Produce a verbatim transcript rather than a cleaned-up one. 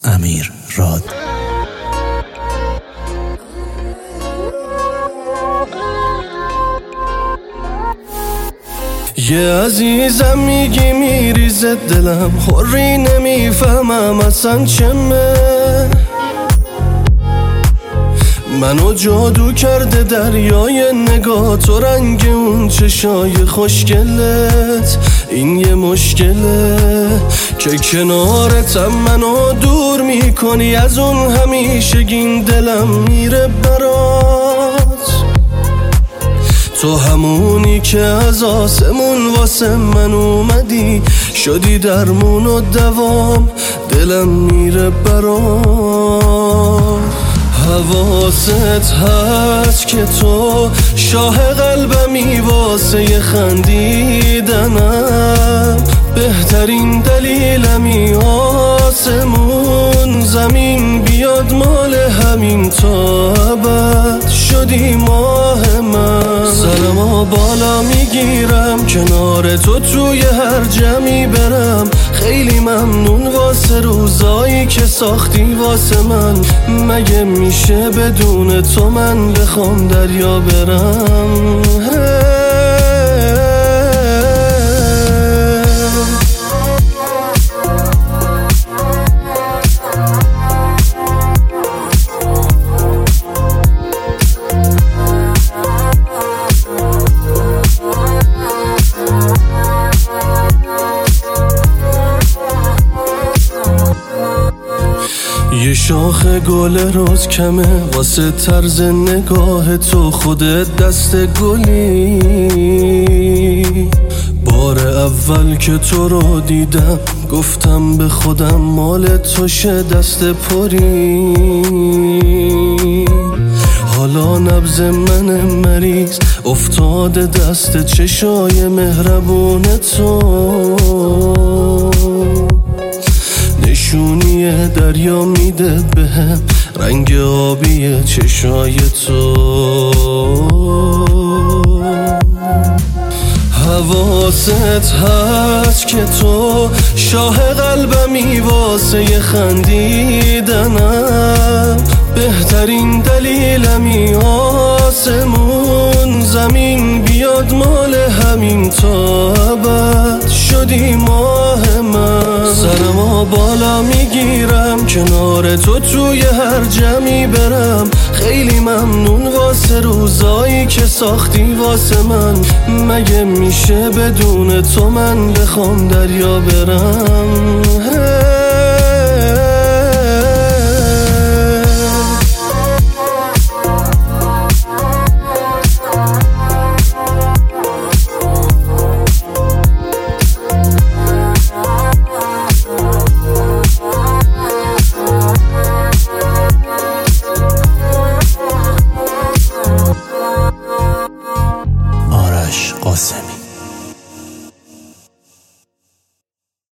امیر راد. یه عزیزم میگی میریزه دلم، حری نمیفهمم اصلا چمه. منو جادو کرده دریای نگاه تو، رنگ اون چشای خوشگلت این یه مشکله که کنارتم منو دور میکنی از اون همیشگین، دلم میره برات. تو همونی که از آسمون واسه من اومدی، شدی درمون و دوام، دلم میره برات. حواست هست که تو شاه قلبمی، واسه خندیدنم بهترین دلیلمی. آسمون زمین بیاد مال همین، تا ابد شدی ماه من. سرمو بالا میگیرم کنار تو، توی هر جمعی برم. خیلی ممنون واسه روزایی که ساختی واسه من. مگه میشه بدون تو من بخوام دریا برم؟ یه شاخ گل روز کمه واسه طرز نگاه تو، خودت دست گلی. بار اول که تو رو دیدم گفتم به خودم مال تو شه دست پری. حالا نبض من مریض افتاده دست چشای مهربون تو. نشونی دریا میده بهم رنگ آبی چشای تو. حواست هست که تو شاه قلبمی، واسه خندیدنم بهترین دلیلمی. آسمون زمین بیاد مال همین، تا ابد شدی ماه من. سرمو بالا میگیرم کنار تو، توی هر جمعی برم. خیلی ممنون واسه روزایی که ساختی واسه من. مگه میشه بدون تو من بخوام دریا برم؟